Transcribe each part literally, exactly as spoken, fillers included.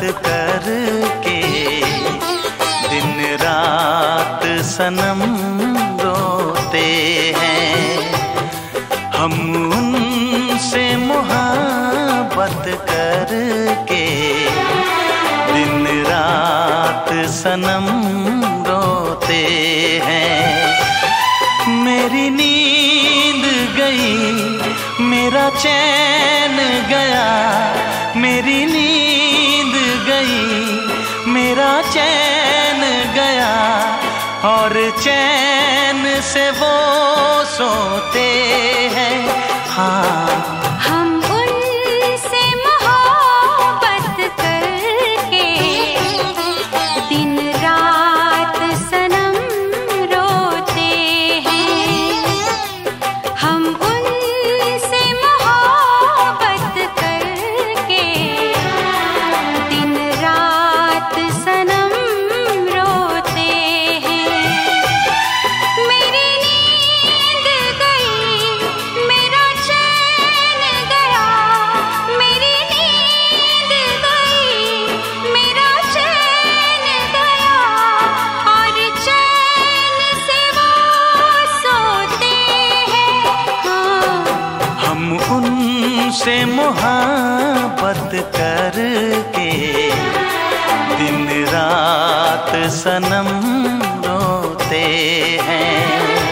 करके दिन रात सनम रोते हैं। हम उनसे मोहब्बत करके दिन रात सनम रोते हैं। मेरी नींद गई, मेरा चैन गया, मेरी नींद गई, मेरा चैन गया, और चैन से वो सोते हैं। हाँ, हम उनसे मोहब्बत करके दिन रात सनम रोते हैं। हम उनसे मोहब्बत करके दिन रात सनम रोते हैं। मेरी नींद गई, मेरा चैन गया, मेरी नींद गई, मेरा चैन गया, और चैन से वो सोते हैं। हाँ, हम उनसे मोहब्बत करके दिन रात सनम रोते हैं।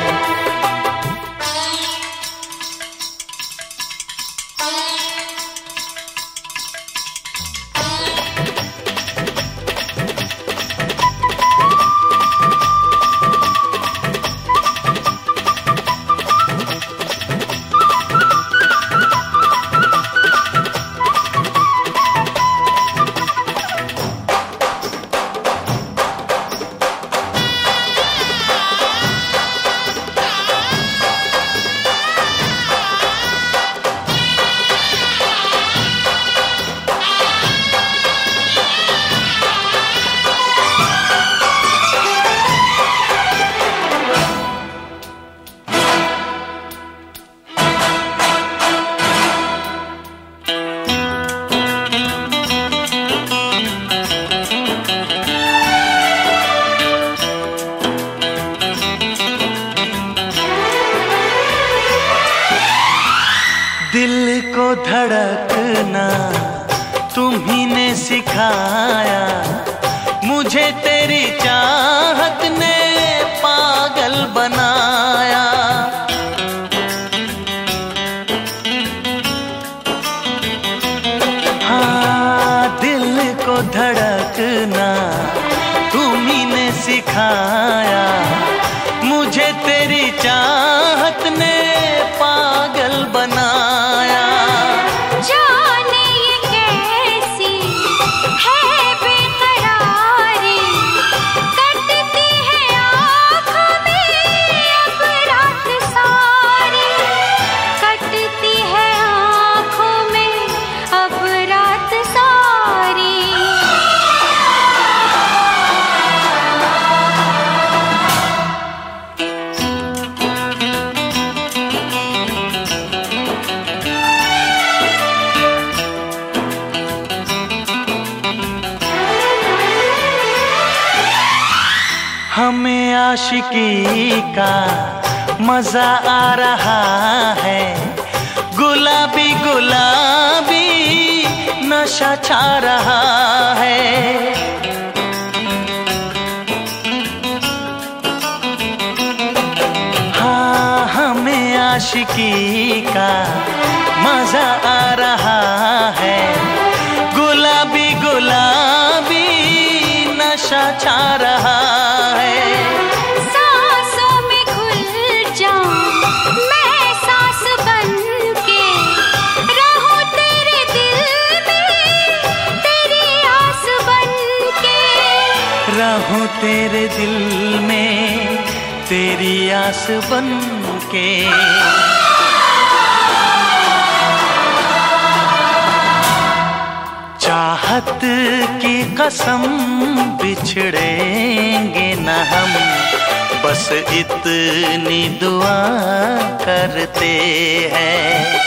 दिल को धड़कना तुम्ही ने सिखाया, मुझे तेरी चाहत ने पागल बनाया। हाँ, दिल को धड़कना तुम्ही ने सिखाया, मुझे तेरी चाहत ने पागल बनाया। जाने ये कैसी है बेकरारी, कटती है आँखों में अब रात सारी, कटती है आँखों में अब रात सारी। हमें आशिकी का मजा आ रहा है, गुलाबी गुलाबी नशा छा रहा है। हाँ, हमें आशिकी का मजा आ रहा है, गुलाबी गुलाबी नशा छा रहा है। सांसों में घुल जाऊं मैं सांस बन के, रहूं तेरे दिल में तेरी आस बन के, रहूं तेरे दिल में तेरी आस बन के। चाहत की कसम बिछड़ेंगे न हम, बस इतनी दुआ करते हैं।